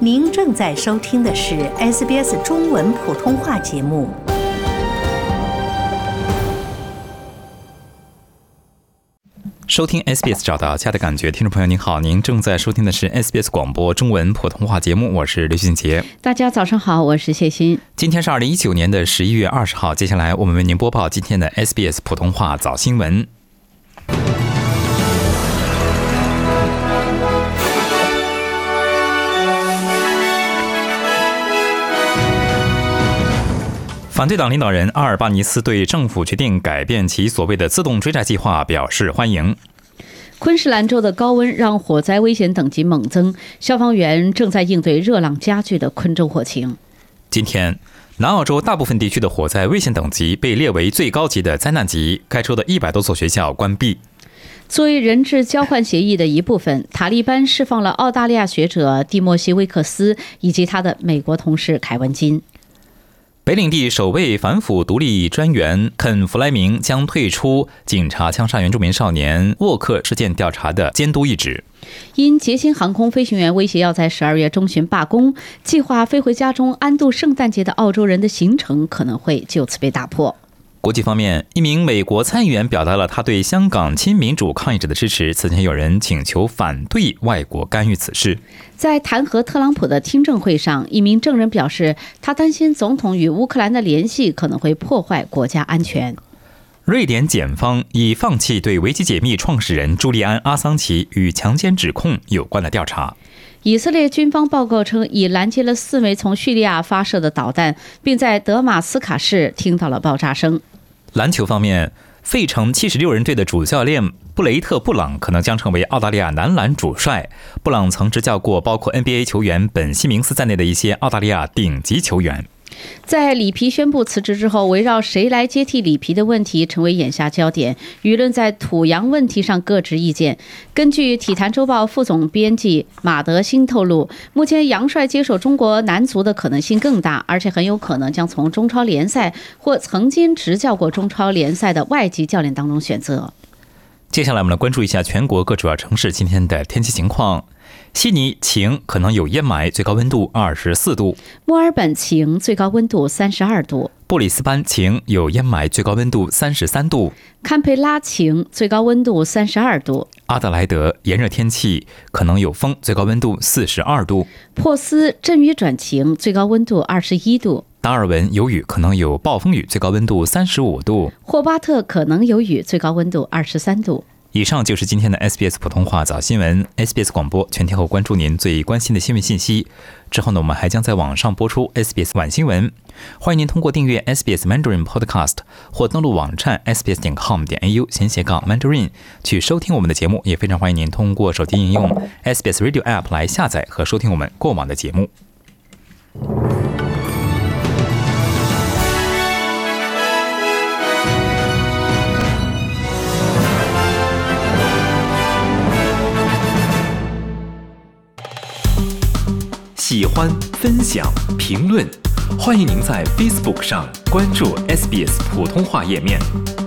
您正在收听的是 SBS 中文普通话节目。 收听 SBS 找到家的感觉，听众朋友您好，您正在收听的是 SBS 广播中文普通话节目，我是刘俊杰。 大家早上好，我是谢欣。 今天是2019年的11月20号，接下来我们为您播报今天的 SBS 普通话早新闻。反对党领导人阿尔巴尼斯对政府决定改变其所谓的自动追债计划表示欢迎。 昆士兰州的高温让火灾危险等级猛增，消防员正在应对热浪加剧的昆州火情。 今天，南澳洲大部分地区的火灾危险等级被列为最高级的灾难级，该州的100多所学校关闭。 作为人质交换协议的一部分，塔利班释放了澳大利亚学者蒂莫西·威克斯以及他的美国同事凯文金。 北领地首位反腐独立专员肯·弗莱明将退出警察枪杀原住民少年沃克事件调查的监督一职。 因捷星航空飞行员威胁要在12月中旬罢工，计划飞回家中安度圣诞节的澳洲人的行程可能会就此被打破。 国际方面，一名美国参议员表达了他对香港亲民主抗议者的支持。此前有人请求反对外国干预此事。 在弹劾特朗普的听证会上，一名证人表示，他担心总统与乌克兰的联系可能会破坏国家安全。 瑞典检方已放弃对维基解密创始人朱利安·阿桑奇与强奸指控有关的调查。 以色列军方报告称，已拦截了4枚从叙利亚发射的导弹，并在德马斯卡市听到了爆炸声。 篮球方面，费城76人队的主教练布雷特·布朗可能将成为澳大利亚男篮主帅。布朗曾执教过包括 NBA 球员本西明斯在内的一些澳大利亚顶级球员。 在里皮宣布辞职之后，围绕谁来接替里皮的问题成为眼下焦点，舆论在土洋问题上各执意见。根据体坛周报副总编辑马德兴透露，目前杨帅接手中国男足的可能性更大，而且很有可能将从中超联赛或曾经执教过中超联赛的外籍教练当中选择。 接下来我们来关注一下全国各主要城市今天的天气情况。悉尼晴，可能有烟霾，最高温度24度。 墨尔本晴，最高温度32度。 布里斯班晴，有烟霾，最高温度33度。 堪培拉晴，最高温度32度。 阿德莱德炎热天气，可能有风，最高温度42度。 珀斯阵雨转晴，最高温度21度。 达尔文有雨，可能有暴风雨，最高温度35度。 霍巴特可能有雨，最高温度23度。 以上就是今天的 SBS 普通话早新闻。SBS 广播全天候关注您最关心的新闻信息。之后呢，我们还将在网上播出 SBS 晚新闻。欢迎您通过订阅 SBS Mandarin Podcast 或登录网站 sbs.com.au/Mandarin 去收听我们的节目。也非常欢迎您通过手机应用 SBS Radio App 来下载和收听我们过往的节目。喜欢、分享、评论，欢迎您在 Facebook 上关注 SBS 普通话页面。